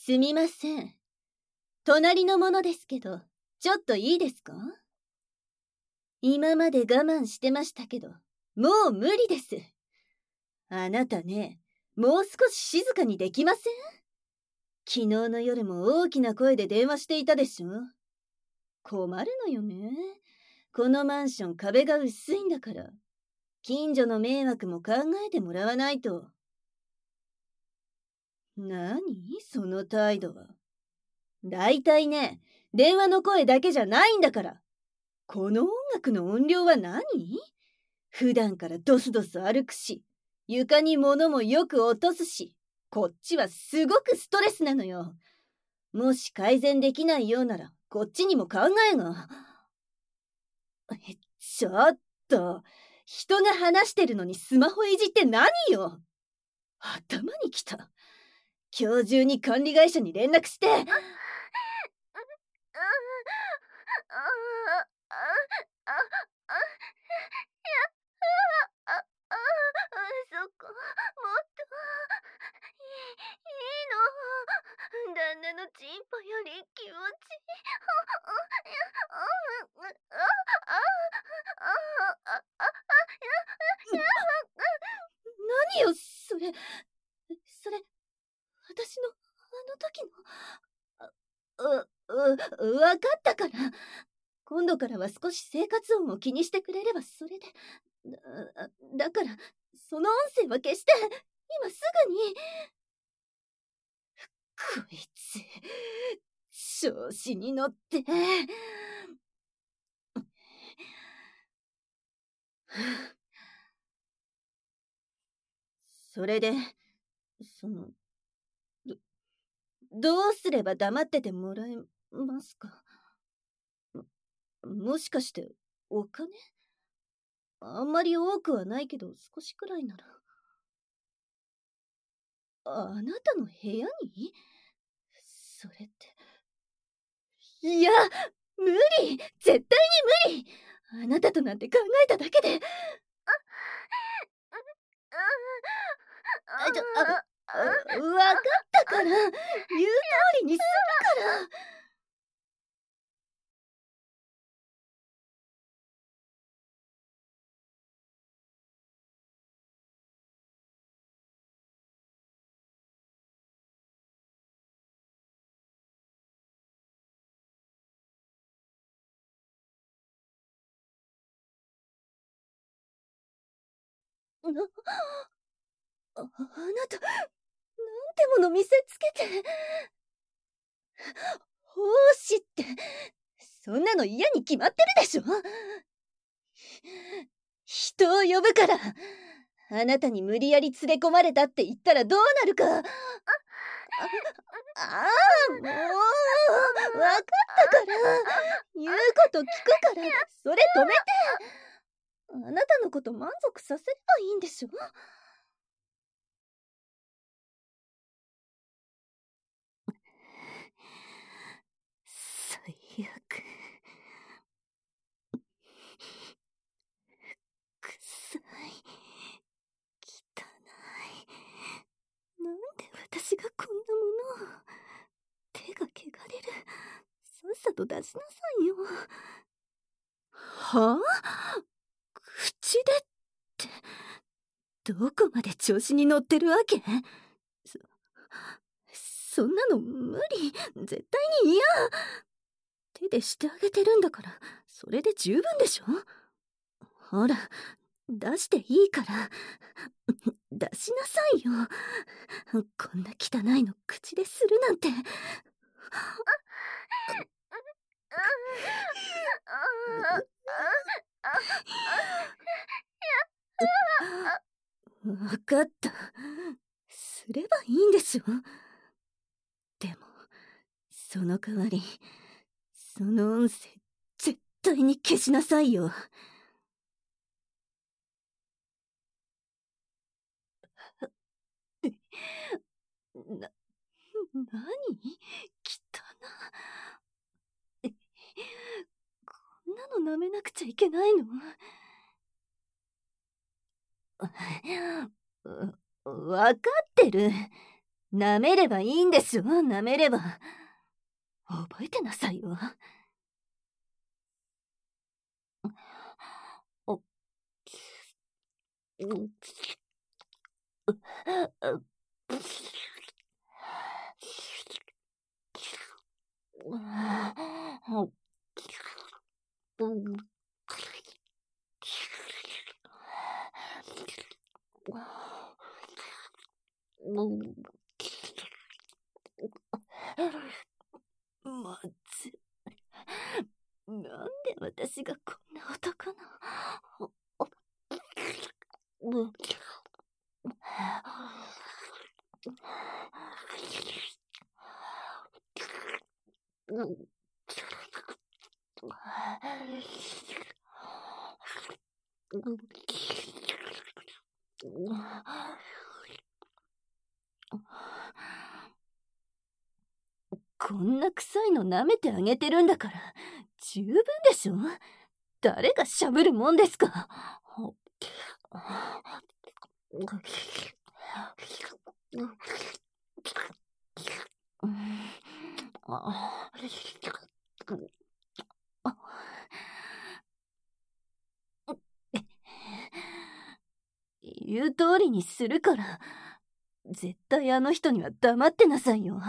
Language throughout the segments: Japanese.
すみません。隣のものですけど、ちょっといいですか？今まで我慢してましたけど、もう無理です。あなたね、もう少し静かにできません？昨日の夜も大きな声で電話していたでしょ？困るのよね。このマンション壁が薄いんだから、近所の迷惑も考えてもらわないと。何その態度は。だいたいね、電話の声だけじゃないんだから。この音楽の音量は何？普段からドスドス歩くし、床に物もよく落とすし、こっちはすごくストレスなのよ。もし改善できないようなら、こっちにも考えが。ちょっと、人が話してるのにスマホいじって何よ。頭にきた。今日中に管理会社に連絡して。 そこ、もっと、いいの。旦那のチンポより気持ちいい。 何よ、それ、私の、あの時の、わかったから。今度からは少し生活音を気にしてくれればそれで。だから、その音声は消して、今すぐに。こいつ、調子に乗って。それで、その、ど、どうすれば黙っててもらえますか？もしかして、お金？あんまり多くはないけど、少しくらいなら。あなたの部屋に？それって。いや、無理！絶対に無理！あなたとなんて考えただけで。わかったから、言う通りにするから。あなた、なんてもの見せつけて。奉仕って、そんなの嫌に決まってるでしょ。人を呼ぶから。あなたに無理やり連れ込まれたって言ったらどうなるか。もう、わかったから。言うこと聞くから、それ止めて。あなたのこと満足させればいいんでしょ。最悪。臭い。汚い。なんで私がこんなものを。手が汚れる。さっさと出しなさいよ。はあ？口でって、どこまで調子に乗ってるわけ？そんなの無理。絶対に嫌。手でしてあげてるんだから、それで十分でしょ。ほら、出していいから。出しなさいよ。こんな汚いの口でするなんて。わかった。すればいいんでしょ。でも、その代わり、その音声、絶対に消しなさいよ。な、なに？汚こんなの舐めなくちゃいけないの？わかってる。 舐めればいいんですよ、舐めれば。覚えてなさいよ。まず、なんで私がこんな男の。こんな臭いの舐めてあげてるんだから十分でしょ。誰がしゃぶるもんですか。言う通りにするから、絶対あの人には黙ってなさいよ。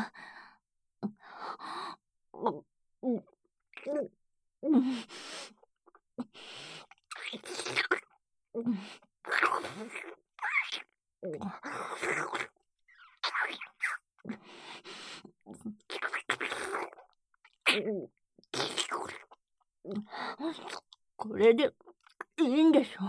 これでいいんでしょ。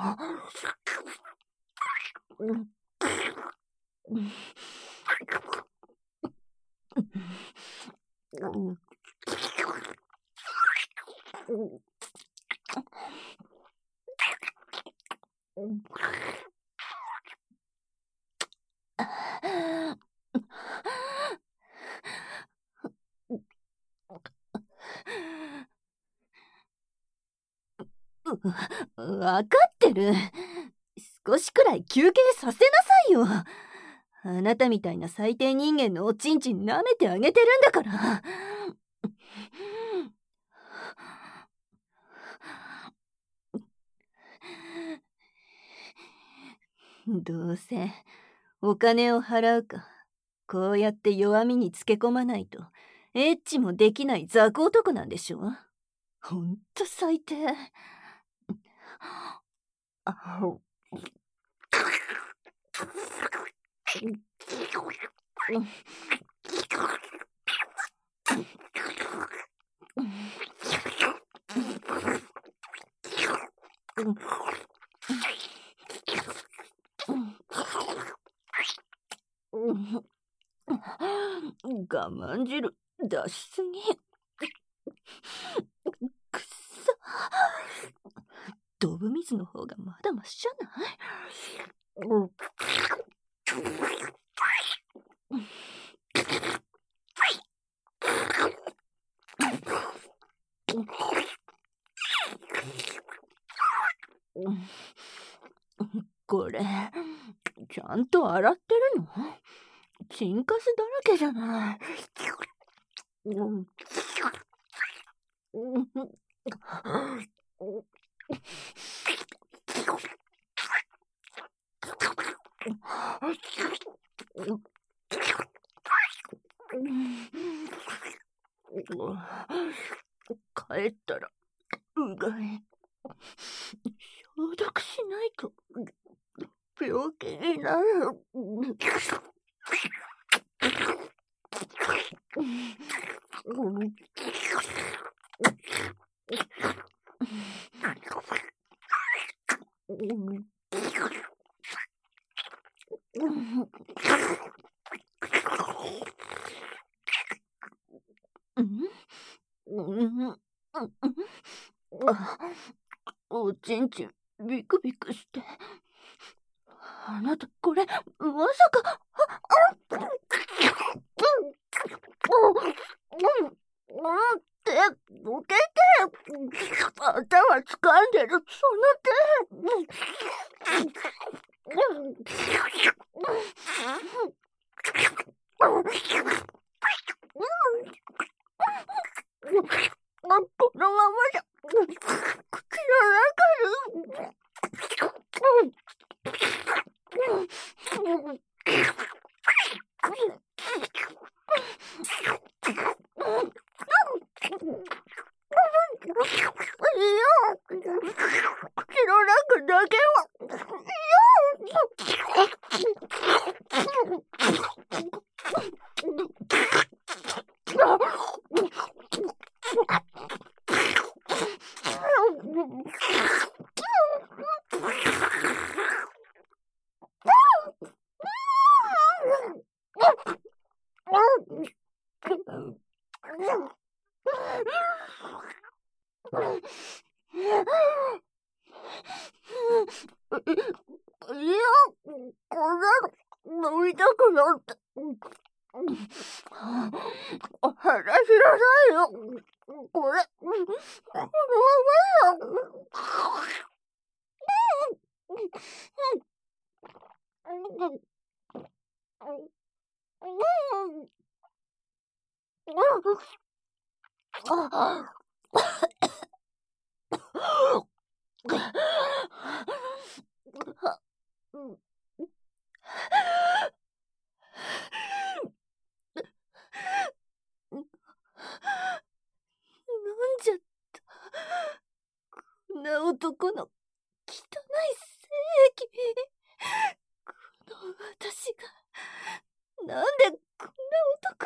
わかってる。少しくらい休憩させなさいよ。あなたみたいな最低人間のおちんちん舐めてあげてるんだから。どうせお金を払うか、こうやって弱みにつけ込まないとエッチもできない雑魚男なんでしょ。ほんと最低。我慢汁出しすぎ。くっそ。ドブ水の方がまだマシじゃない？これちゃんと洗ってるの？チンカスだらけじゃない。帰ったらうがい消毒しないと病気になる。おちんちんビクビクして。あなたこれまさか。手どけて。頭掴んでるその手。 このままじゃ、口の中に。口の中だけは。いや、こんなの飲みたくなって。話しなさいよ。これ、このまま飲んじゃった。こんな男の汚い精液。この私が、なんでこんな男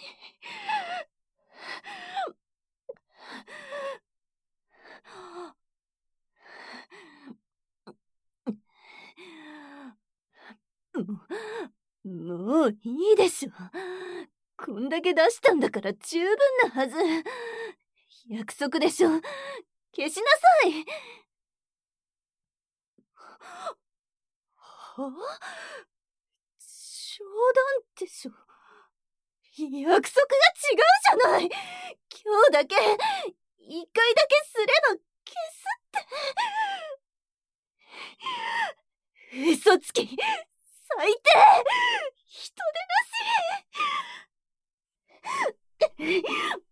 に。もういいでしょ。こんだけ出したんだから十分なはず。約束でしょ。消しなさい。は？冗談でしょ。約束が違うじゃない。今日だけ、一回だけすれば消すって。嘘つき、最低、人でなし。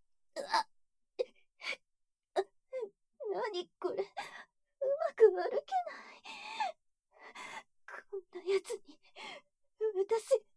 何これ、うまく歩けない。こんなやつに、私、